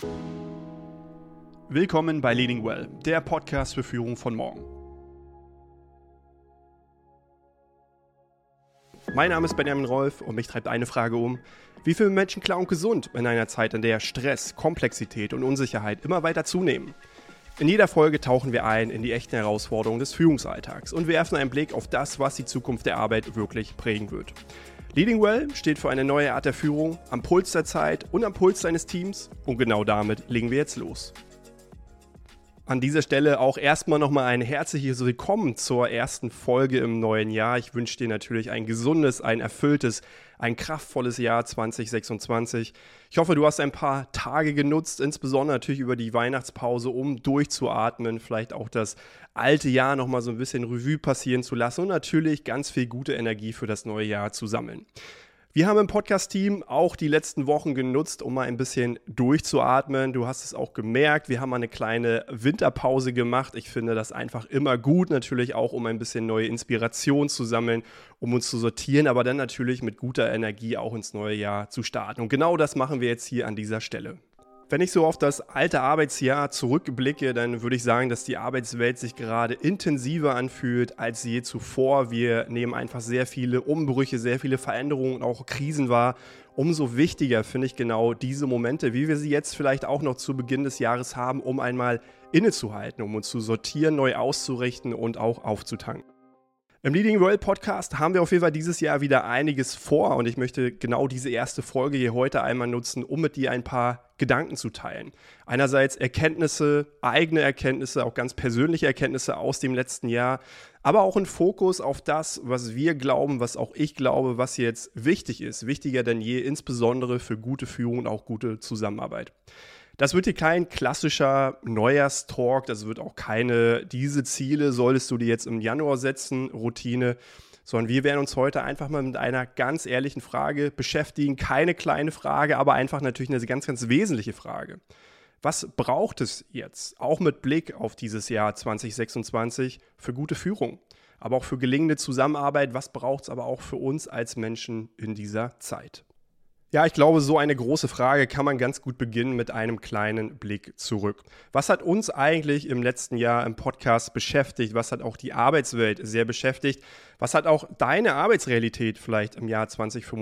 Willkommen bei Leading Well, der Podcast für Führung von morgen. Mein Name ist Benjamin Rolf und mich treibt eine Frage um: Wie viele Menschen klar und gesund in einer Zeit, in der Stress, Komplexität und Unsicherheit immer weiter zunehmen? In jeder Folge tauchen wir ein in die echten Herausforderungen des Führungsalltags und werfen einen Blick auf das, was die Zukunft der Arbeit wirklich prägen wird. Leading Well steht für eine neue Art der Führung, am Puls der Zeit und am Puls seines Teams, und genau damit legen wir jetzt los. An dieser Stelle auch erstmal nochmal ein herzliches Willkommen zur ersten Folge im neuen Jahr. Ich wünsche dir natürlich ein gesundes, ein erfülltes, ein kraftvolles Jahr 2026. Ich hoffe, du hast ein paar Tage genutzt, insbesondere natürlich über die Weihnachtspause, um durchzuatmen, vielleicht auch das alte Jahr nochmal so ein bisschen Revue passieren zu lassen und natürlich ganz viel gute Energie für das neue Jahr zu sammeln. Wir haben im Podcast-Team auch die letzten Wochen genutzt, um mal ein bisschen durchzuatmen. Du hast es auch gemerkt, wir haben mal eine kleine Winterpause gemacht. Ich finde das einfach immer gut, natürlich auch, um ein bisschen neue Inspiration zu sammeln, um uns zu sortieren, aber dann natürlich mit guter Energie auch ins neue Jahr zu starten. Und genau das machen wir jetzt hier an dieser Stelle. Wenn ich so auf das alte Arbeitsjahr zurückblicke, dann würde ich sagen, dass die Arbeitswelt sich gerade intensiver anfühlt als je zuvor. Wir nehmen einfach sehr viele Umbrüche, sehr viele Veränderungen und auch Krisen wahr. Umso wichtiger finde ich genau diese Momente, wie wir sie jetzt vielleicht auch noch zu Beginn des Jahres haben, um einmal innezuhalten, um uns zu sortieren, neu auszurichten und auch aufzutanken. Im Leading Well Podcast haben wir auf jeden Fall dieses Jahr wieder einiges vor und ich möchte genau diese erste Folge hier heute einmal nutzen, um mit dir ein paar Gedanken zu teilen. Einerseits Erkenntnisse, eigene Erkenntnisse, auch ganz persönliche Erkenntnisse aus dem letzten Jahr, aber auch ein Fokus auf das, was wir glauben, was auch ich glaube, was jetzt wichtig ist, wichtiger denn je, insbesondere für gute Führung und auch gute Zusammenarbeit. Das wird hier kein klassischer Neujahrstalk, das wird auch keine, diese Ziele solltest du dir jetzt im Januar setzen, Routine, sondern wir werden uns heute einfach mal mit einer ganz ehrlichen Frage beschäftigen. Keine kleine Frage, aber einfach natürlich eine ganz, ganz wesentliche Frage. Was braucht es jetzt, auch mit Blick auf dieses Jahr 2026, für gute Führung, aber auch für gelingende Zusammenarbeit? Was braucht es aber auch für uns als Menschen in dieser Zeit? Ja, ich glaube, so eine große Frage kann man ganz gut beginnen mit einem kleinen Blick zurück. Was hat uns eigentlich im letzten Jahr im Podcast beschäftigt? Was hat auch die Arbeitswelt sehr beschäftigt? Was hat auch deine Arbeitsrealität vielleicht im Jahr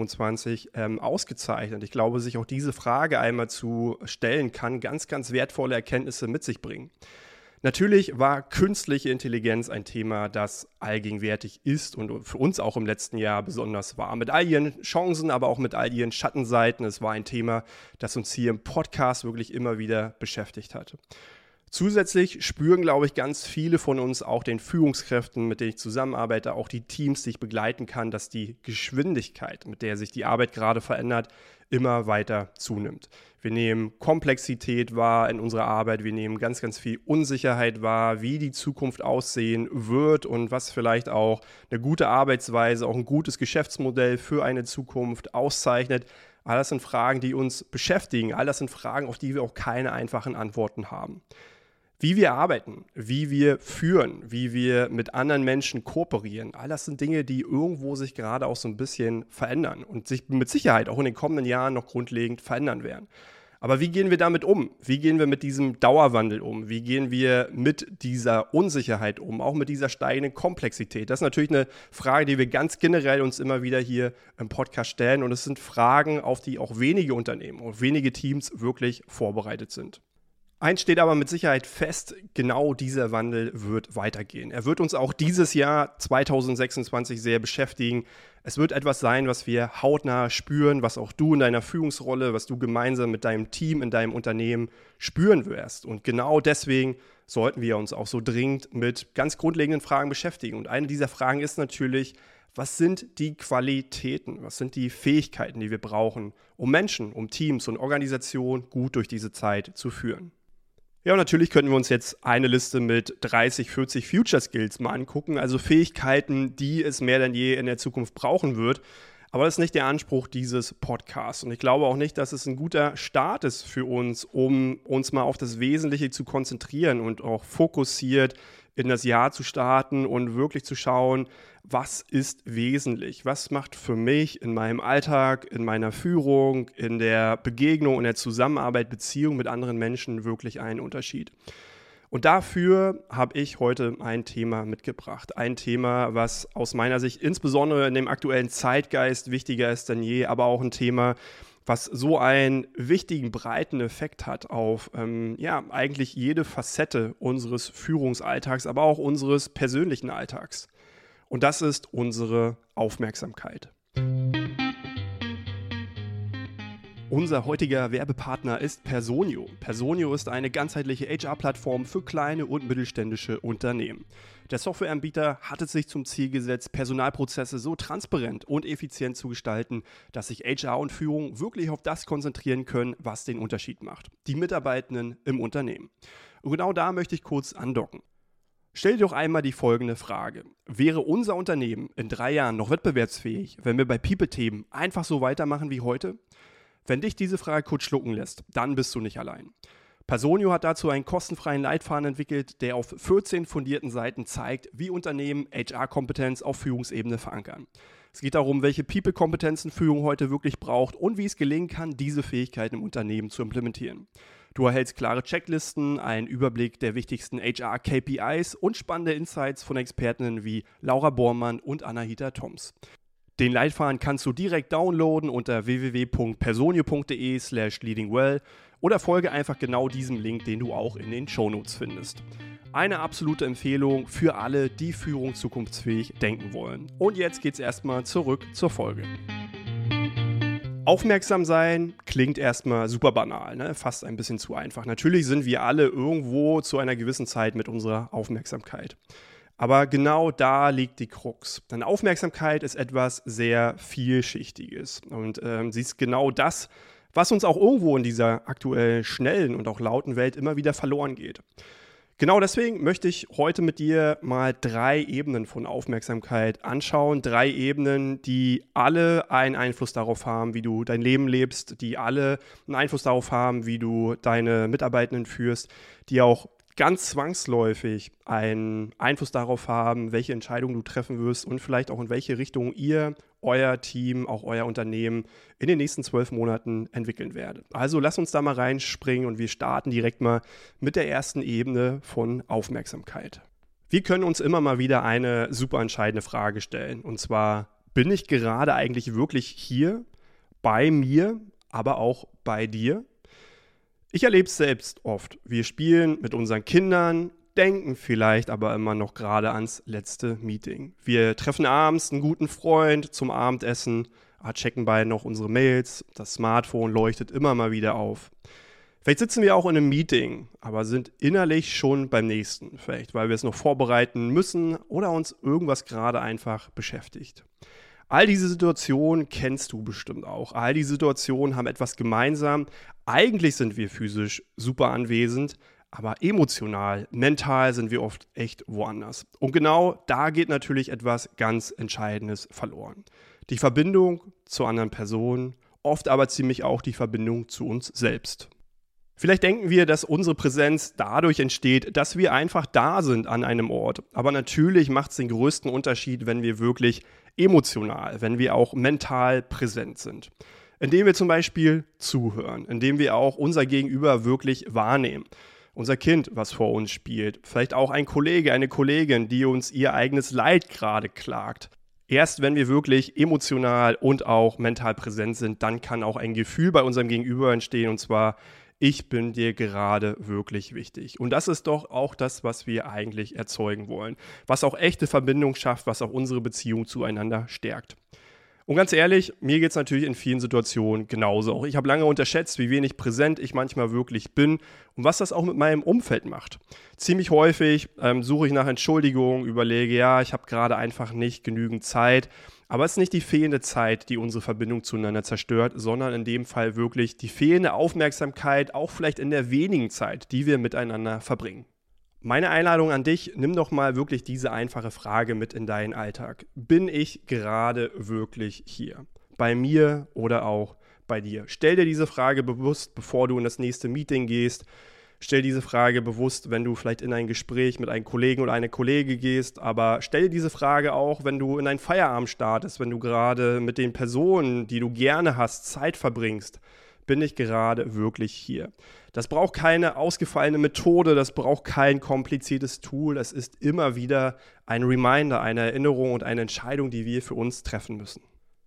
2025 ausgezeichnet? Ich glaube, sich auch diese Frage einmal zu stellen, kann ganz, ganz wertvolle Erkenntnisse mit sich bringen. Natürlich war künstliche Intelligenz ein Thema, das allgegenwärtig ist und für uns auch im letzten Jahr besonders war. Mit all ihren Chancen, aber auch mit all ihren Schattenseiten. Es war ein Thema, das uns hier im Podcast wirklich immer wieder beschäftigt hat. Zusätzlich spüren, glaube ich, ganz viele von uns, auch den Führungskräften, mit denen ich zusammenarbeite, auch die Teams, die ich begleiten kann, dass die Geschwindigkeit, mit der sich die Arbeit gerade verändert, immer weiter zunimmt. Wir nehmen Komplexität wahr in unserer Arbeit, wir nehmen ganz, ganz viel Unsicherheit wahr, wie die Zukunft aussehen wird und was vielleicht auch eine gute Arbeitsweise, auch ein gutes Geschäftsmodell für eine Zukunft auszeichnet. All das sind Fragen, die uns beschäftigen, all das sind Fragen, auf die wir auch keine einfachen Antworten haben. Wie wir arbeiten, wie wir führen, wie wir mit anderen Menschen kooperieren, all das sind Dinge, die irgendwo sich gerade auch so ein bisschen verändern und sich mit Sicherheit auch in den kommenden Jahren noch grundlegend verändern werden. Aber wie gehen wir damit um? Wie gehen wir mit diesem Dauerwandel um? Wie gehen wir mit dieser Unsicherheit um? Auch mit dieser steigenden Komplexität? Das ist natürlich eine Frage, die wir ganz generell uns immer wieder hier im Podcast stellen. Und es sind Fragen, auf die auch wenige Unternehmen und wenige Teams wirklich vorbereitet sind. Eins steht aber mit Sicherheit fest: Genau dieser Wandel wird weitergehen. Er wird uns auch dieses Jahr 2026 sehr beschäftigen. Es wird etwas sein, was wir hautnah spüren, was auch du in deiner Führungsrolle, was du gemeinsam mit deinem Team, in deinem Unternehmen spüren wirst. Und genau deswegen sollten wir uns auch so dringend mit ganz grundlegenden Fragen beschäftigen. Und eine dieser Fragen ist natürlich: Was sind die Qualitäten, was sind die Fähigkeiten, die wir brauchen, um Menschen, um Teams und Organisationen gut durch diese Zeit zu führen? Ja, und natürlich könnten wir uns jetzt eine Liste mit 30, 40 Future Skills mal angucken, also Fähigkeiten, die es mehr denn je in der Zukunft brauchen wird. Aber das ist nicht der Anspruch dieses Podcasts. Und ich glaube auch nicht, dass es ein guter Start ist für uns, um uns mal auf das Wesentliche zu konzentrieren und auch fokussiert in das Jahr zu starten und wirklich zu schauen, was ist wesentlich, was macht für mich in meinem Alltag, in meiner Führung, in der Begegnung, in der Zusammenarbeit, Beziehung mit anderen Menschen wirklich einen Unterschied. Und dafür habe ich heute ein Thema mitgebracht. Ein Thema, was aus meiner Sicht insbesondere in dem aktuellen Zeitgeist wichtiger ist denn je, aber auch ein Thema, was so einen wichtigen, breiten Effekt hat auf eigentlich jede Facette unseres Führungsalltags, aber auch unseres persönlichen Alltags. Und das ist unsere Aufmerksamkeit. Unser heutiger Werbepartner ist Personio. Personio ist eine ganzheitliche HR-Plattform für kleine und mittelständische Unternehmen. Der Softwareanbieter hat es sich zum Ziel gesetzt, Personalprozesse so transparent und effizient zu gestalten, dass sich HR und Führung wirklich auf das konzentrieren können, was den Unterschied macht: die Mitarbeitenden im Unternehmen. Und genau da möchte ich kurz andocken. Stell dir doch einmal die folgende Frage: Wäre unser Unternehmen in 3 Jahren noch wettbewerbsfähig, wenn wir bei People-Themen einfach so weitermachen wie heute? Wenn dich diese Frage kurz schlucken lässt, dann bist du nicht allein. Personio hat dazu einen kostenfreien Leitfaden entwickelt, der auf 14 fundierten Seiten zeigt, wie Unternehmen HR-Kompetenz auf Führungsebene verankern. Es geht darum, welche People-Kompetenzen Führung heute wirklich braucht und wie es gelingen kann, diese Fähigkeiten im Unternehmen zu implementieren. Du erhältst klare Checklisten, einen Überblick der wichtigsten HR-KPIs und spannende Insights von Expertinnen wie Laura Bormann und Anahita Toms. Den Leitfaden kannst du direkt downloaden unter www.personio.de/leadingwell oder folge einfach genau diesem Link, den du auch in den Shownotes findest. Eine absolute Empfehlung für alle, die Führung zukunftsfähig denken wollen. Und jetzt geht's erstmal zurück zur Folge. Aufmerksam sein klingt erstmal super banal, ne? Fast ein bisschen zu einfach. Natürlich sind wir alle irgendwo zu einer gewissen Zeit mit unserer Aufmerksamkeit. Aber genau da liegt die Krux. Denn Aufmerksamkeit ist etwas sehr Vielschichtiges. Und sie ist genau das, was uns auch irgendwo in dieser aktuell schnellen und auch lauten Welt immer wieder verloren geht. Genau deswegen möchte ich heute mit dir mal 3 Ebenen von Aufmerksamkeit anschauen. 3 Ebenen, die alle einen Einfluss darauf haben, wie du dein Leben lebst, die alle einen Einfluss darauf haben, wie du deine Mitarbeitenden führst, die auch ganz zwangsläufig einen Einfluss darauf haben, welche Entscheidungen du treffen wirst und vielleicht auch in welche Richtung ihr, euer Team, auch euer Unternehmen in den nächsten 12 Monaten entwickeln werdet. Also lass uns da mal reinspringen und wir starten direkt mal mit der ersten Ebene von Aufmerksamkeit. Wir können uns immer mal wieder eine super entscheidende Frage stellen, und zwar: Bin ich gerade eigentlich wirklich hier, bei mir, aber auch bei dir? Ich erlebe es selbst oft. Wir spielen mit unseren Kindern, denken vielleicht aber immer noch gerade ans letzte Meeting. Wir treffen abends einen guten Freund zum Abendessen, checken beide noch unsere Mails, das Smartphone leuchtet immer mal wieder auf. Vielleicht sitzen wir auch in einem Meeting, aber sind innerlich schon beim nächsten. Vielleicht, weil wir es noch vorbereiten müssen oder uns irgendwas gerade einfach beschäftigt. All diese Situationen kennst du bestimmt auch. All diese Situationen haben etwas gemeinsam. Eigentlich sind wir physisch super anwesend, aber emotional, mental sind wir oft echt woanders. Und genau da geht natürlich etwas ganz Entscheidendes verloren. Die Verbindung zur anderen Person, oft aber ziemlich auch die Verbindung zu uns selbst. Vielleicht denken wir, dass unsere Präsenz dadurch entsteht, dass wir einfach da sind an einem Ort. Aber natürlich macht es den größten Unterschied, wenn wir wirklich emotional, wenn wir auch mental präsent sind. Indem wir zum Beispiel zuhören, indem wir auch unser Gegenüber wirklich wahrnehmen. Unser Kind, was vor uns spielt, vielleicht auch ein Kollege, eine Kollegin, die uns ihr eigenes Leid gerade klagt. Erst wenn wir wirklich emotional und auch mental präsent sind, dann kann auch ein Gefühl bei unserem Gegenüber entstehen, und zwar: Ich bin dir gerade wirklich wichtig. Und das ist doch auch das, was wir eigentlich erzeugen wollen. Was auch echte Verbindung schafft, was auch unsere Beziehung zueinander stärkt. Und ganz ehrlich, mir geht es natürlich in vielen Situationen genauso. Auch ich habe lange unterschätzt, wie wenig präsent ich manchmal wirklich bin und was das auch mit meinem Umfeld macht. Ziemlich häufig suche ich nach Entschuldigungen, überlege, ja, ich habe gerade einfach nicht genügend Zeit. Aber es ist nicht die fehlende Zeit, die unsere Verbindung zueinander zerstört, sondern in dem Fall wirklich die fehlende Aufmerksamkeit, auch vielleicht in der wenigen Zeit, die wir miteinander verbringen. Meine Einladung an dich: Nimm doch mal wirklich diese einfache Frage mit in deinen Alltag. Bin ich gerade wirklich hier? Bei mir oder auch bei dir? Stell dir diese Frage bewusst, bevor du in das nächste Meeting gehst. Stell diese Frage bewusst, wenn du vielleicht in ein Gespräch mit einem Kollegen oder einer Kollegin gehst, aber stell dir diese Frage auch, wenn du in einen Feierabend startest, wenn du gerade mit den Personen, die du gerne hast, Zeit verbringst. Bin ich gerade wirklich hier? Das braucht keine ausgefallene Methode, das braucht kein kompliziertes Tool. Es ist immer wieder ein Reminder, eine Erinnerung und eine Entscheidung, die wir für uns treffen müssen.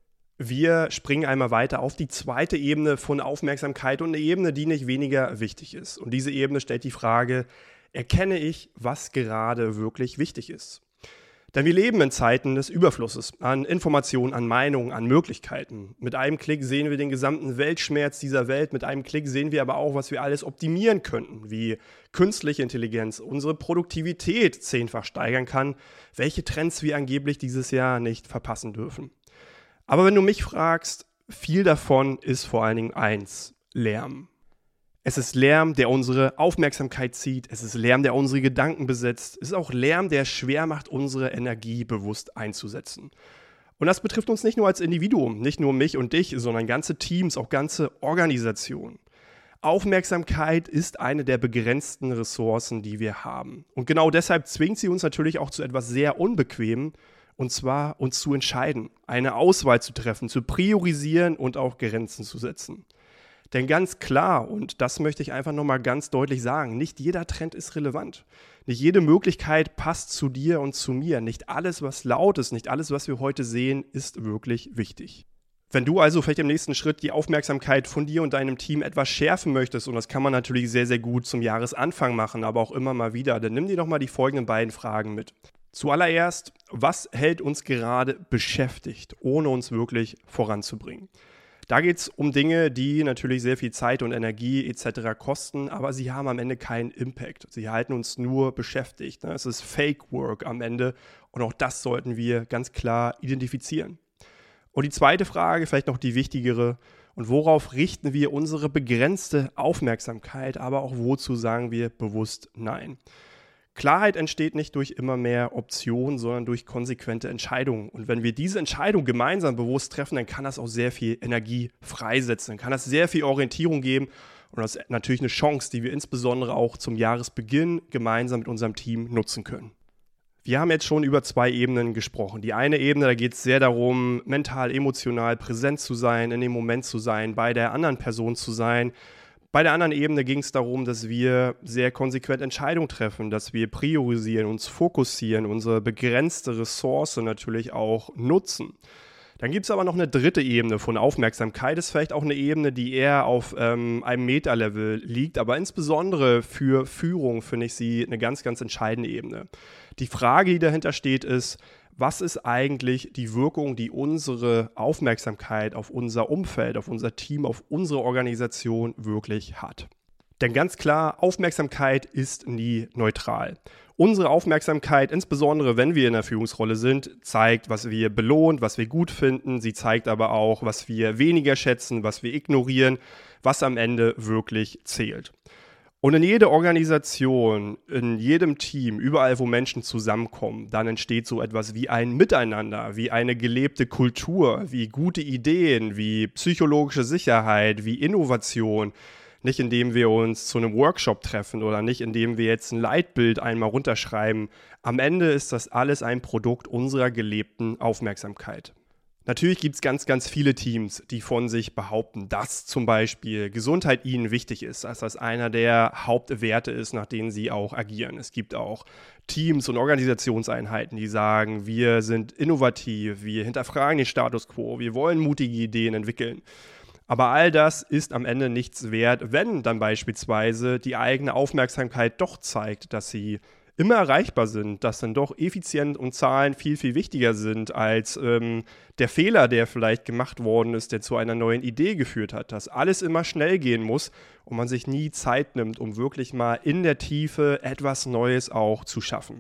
Wir springen einmal weiter auf die zweite Ebene von Aufmerksamkeit und eine Ebene, die nicht weniger wichtig ist. Und diese Ebene stellt die Frage, erkenne ich, was gerade wirklich wichtig ist? Denn wir leben in Zeiten des Überflusses an Informationen, an Meinungen, an Möglichkeiten. Mit einem Klick sehen wir den gesamten Weltschmerz dieser Welt. Mit einem Klick sehen wir aber auch, was wir alles optimieren könnten, wie künstliche Intelligenz unsere Produktivität 10-fach steigern kann, welche Trends wir angeblich dieses Jahr nicht verpassen dürfen. Aber wenn du mich fragst, viel davon ist vor allen Dingen eins: Lärm. Es ist Lärm, der unsere Aufmerksamkeit zieht. Es ist Lärm, der unsere Gedanken besetzt. Es ist auch Lärm, der schwer macht, unsere Energie bewusst einzusetzen. Und das betrifft uns nicht nur als Individuum, nicht nur mich und dich, sondern ganze Teams, auch ganze Organisationen. Aufmerksamkeit ist eine der begrenzten Ressourcen, die wir haben. Und genau deshalb zwingt sie uns natürlich auch zu etwas sehr Unbequemem, und zwar uns zu entscheiden, eine Auswahl zu treffen, zu priorisieren und auch Grenzen zu setzen. Denn ganz klar, und das möchte ich einfach nochmal ganz deutlich sagen, nicht jeder Trend ist relevant. Nicht jede Möglichkeit passt zu dir und zu mir. Nicht alles, was laut ist, nicht alles, was wir heute sehen, ist wirklich wichtig. Wenn du also vielleicht im nächsten Schritt die Aufmerksamkeit von dir und deinem Team etwas schärfen möchtest, und das kann man natürlich sehr, sehr gut zum Jahresanfang machen, aber auch immer mal wieder, dann nimm dir doch mal die folgenden beiden Fragen mit. Zuallererst, was hält uns gerade beschäftigt, ohne uns wirklich voranzubringen? Da geht es um Dinge, die natürlich sehr viel Zeit und Energie etc. kosten, aber sie haben am Ende keinen Impact. Sie halten uns nur beschäftigt. Es ist Fake Work am Ende und auch das sollten wir ganz klar identifizieren. Und die zweite Frage, vielleicht noch die wichtigere: Und worauf richten wir unsere begrenzte Aufmerksamkeit, aber auch wozu sagen wir bewusst Nein? Klarheit entsteht nicht durch immer mehr Optionen, sondern durch konsequente Entscheidungen. Und wenn wir diese Entscheidung gemeinsam bewusst treffen, dann kann das auch sehr viel Energie freisetzen. Dann kann das sehr viel Orientierung geben. Und das ist natürlich eine Chance, die wir insbesondere auch zum Jahresbeginn gemeinsam mit unserem Team nutzen können. Wir haben jetzt schon über 2 Ebenen gesprochen. Die eine Ebene, da geht es sehr darum, mental, emotional präsent zu sein, in dem Moment zu sein, bei der anderen Person zu sein. Bei der anderen Ebene ging es darum, dass wir sehr konsequent Entscheidungen treffen, dass wir priorisieren, uns fokussieren, unsere begrenzte Ressource natürlich auch nutzen. Dann gibt es aber noch eine dritte Ebene von Aufmerksamkeit. Das ist vielleicht auch eine Ebene, die eher auf einem Meta-Level liegt, aber insbesondere für Führung finde ich sie eine ganz, ganz entscheidende Ebene. Die Frage, die dahinter steht, ist: Was ist eigentlich die Wirkung, die unsere Aufmerksamkeit auf unser Umfeld, auf unser Team, auf unsere Organisation wirklich hat? Denn ganz klar, Aufmerksamkeit ist nie neutral. Unsere Aufmerksamkeit, insbesondere wenn wir in der Führungsrolle sind, zeigt, was wir belohnt, was wir gut finden. Sie zeigt aber auch, was wir weniger schätzen, was wir ignorieren, was am Ende wirklich zählt. Und in jeder Organisation, in jedem Team, überall, wo Menschen zusammenkommen, dann entsteht so etwas wie ein Miteinander, wie eine gelebte Kultur, wie gute Ideen, wie psychologische Sicherheit, wie Innovation. Nicht indem wir uns zu einem Workshop treffen oder nicht indem wir jetzt ein Leitbild einmal runterschreiben. Am Ende ist das alles ein Produkt unserer gelebten Aufmerksamkeit. Natürlich gibt es ganz, ganz viele Teams, die von sich behaupten, dass zum Beispiel Gesundheit ihnen wichtig ist, dass das einer der Hauptwerte ist, nach denen sie auch agieren. Es gibt auch Teams und Organisationseinheiten, die sagen, wir sind innovativ, wir hinterfragen den Status quo, wir wollen mutige Ideen entwickeln. Aber all das ist am Ende nichts wert, wenn dann beispielsweise die eigene Aufmerksamkeit doch zeigt, dass sie immer erreichbar sind, dass dann doch Effizienz und Zahlen viel, viel wichtiger sind als der Fehler, der vielleicht gemacht worden ist, der zu einer neuen Idee geführt hat, dass alles immer schnell gehen muss und man sich nie Zeit nimmt, um wirklich mal in der Tiefe etwas Neues auch zu schaffen.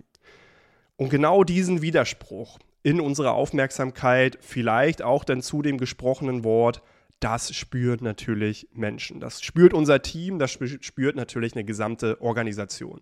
Und genau diesen Widerspruch in unserer Aufmerksamkeit, vielleicht auch dann zu dem gesprochenen Wort, das spürt natürlich Menschen. Das spürt unser Team, das spürt natürlich eine gesamte Organisation.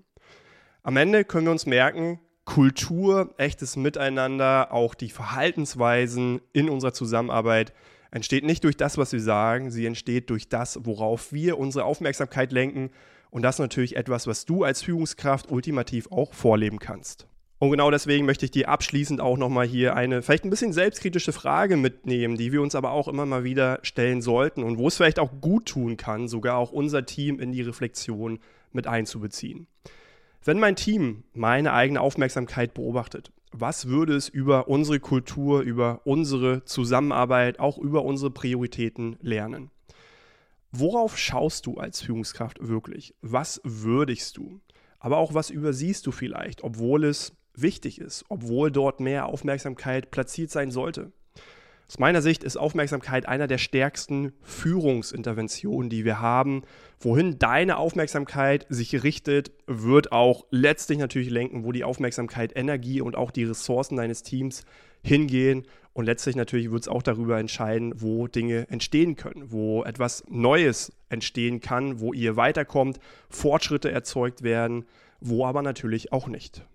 Am Ende können wir uns merken, Kultur, echtes Miteinander, auch die Verhaltensweisen in unserer Zusammenarbeit entsteht nicht durch das, was wir sagen, sie entsteht durch das, worauf wir unsere Aufmerksamkeit lenken Und das ist natürlich etwas, was du als Führungskraft ultimativ auch vorleben kannst. Und genau deswegen möchte ich dir abschließend auch nochmal hier eine vielleicht ein bisschen selbstkritische Frage mitnehmen, die wir uns aber auch immer mal wieder stellen sollten und wo es vielleicht auch gut tun kann, sogar auch unser Team in die Reflexion mit einzubeziehen. Wenn mein Team meine eigene Aufmerksamkeit beobachtet, was würde es über unsere Kultur, über unsere Zusammenarbeit, auch über unsere Prioritäten lernen? Worauf schaust du als Führungskraft wirklich? Was würdigst du? Aber auch was übersiehst du vielleicht, obwohl es wichtig ist, obwohl dort mehr Aufmerksamkeit platziert sein sollte? Aus meiner Sicht ist Aufmerksamkeit einer der stärksten Führungsinterventionen, die wir haben. Wohin deine Aufmerksamkeit sich richtet, wird auch letztlich natürlich lenken, wo die Aufmerksamkeit, Energie und auch die Ressourcen deines Teams hingehen. Und letztlich natürlich wird es auch darüber entscheiden, wo Dinge entstehen können, wo etwas Neues entstehen kann, wo ihr weiterkommt, Fortschritte erzeugt werden, wo aber natürlich auch nicht.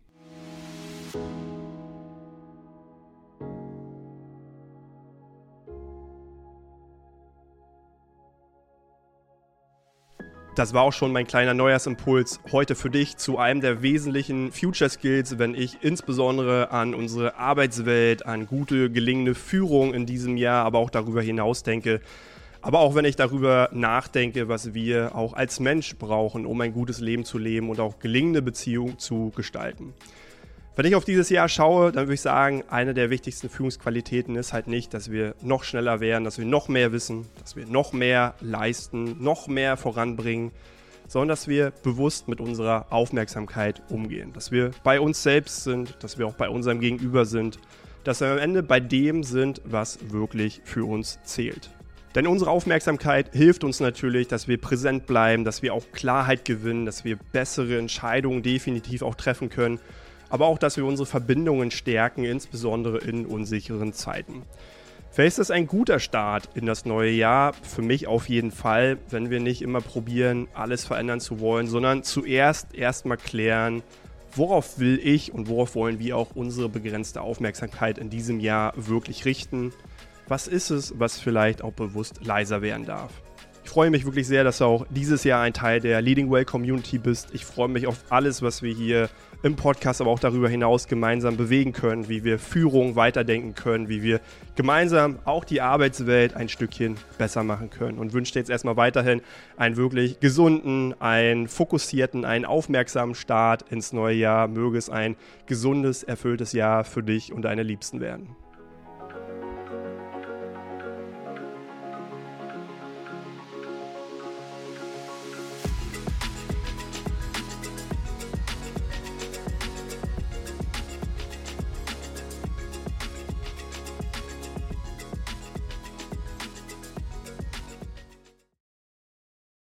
Das war auch schon mein kleiner Neujahrsimpuls heute für dich zu einem der wesentlichen Future Skills, wenn ich insbesondere an unsere Arbeitswelt, an gute, gelingende Führung in diesem Jahr, aber auch darüber hinaus denke. Aber auch wenn ich darüber nachdenke, was wir auch als Mensch brauchen, um ein gutes Leben zu leben und auch gelingende Beziehungen zu gestalten. Wenn ich auf dieses Jahr schaue, dann würde ich sagen, eine der wichtigsten Führungsqualitäten ist halt nicht, dass wir noch schneller werden, dass wir noch mehr wissen, dass wir noch mehr leisten, noch mehr voranbringen, sondern dass wir bewusst mit unserer Aufmerksamkeit umgehen, dass wir bei uns selbst sind, dass wir auch bei unserem Gegenüber sind, dass wir am Ende bei dem sind, was wirklich für uns zählt. Denn unsere Aufmerksamkeit hilft uns natürlich, dass wir präsent bleiben, dass wir auch Klarheit gewinnen, dass wir bessere Entscheidungen definitiv auch treffen können, aber auch, dass wir unsere Verbindungen stärken, insbesondere in unsicheren Zeiten. Vielleicht ist das ein guter Start in das neue Jahr, für mich auf jeden Fall, wenn wir nicht immer probieren, alles verändern zu wollen, sondern zuerst erstmal klären, worauf will ich und worauf wollen wir auch unsere begrenzte Aufmerksamkeit in diesem Jahr wirklich richten? Was ist es, was vielleicht auch bewusst leiser werden darf? Ich freue mich wirklich sehr, dass du auch dieses Jahr ein Teil der Leading Well Community bist. Ich freue mich auf alles, was wir hier im Podcast, aber auch darüber hinaus gemeinsam bewegen können, wie wir Führung weiterdenken können, wie wir gemeinsam auch die Arbeitswelt ein Stückchen besser machen können. Und wünsche dir jetzt erstmal weiterhin einen wirklich gesunden, einen fokussierten, einen aufmerksamen Start ins neue Jahr. Möge es ein gesundes, erfülltes Jahr für dich und deine Liebsten werden.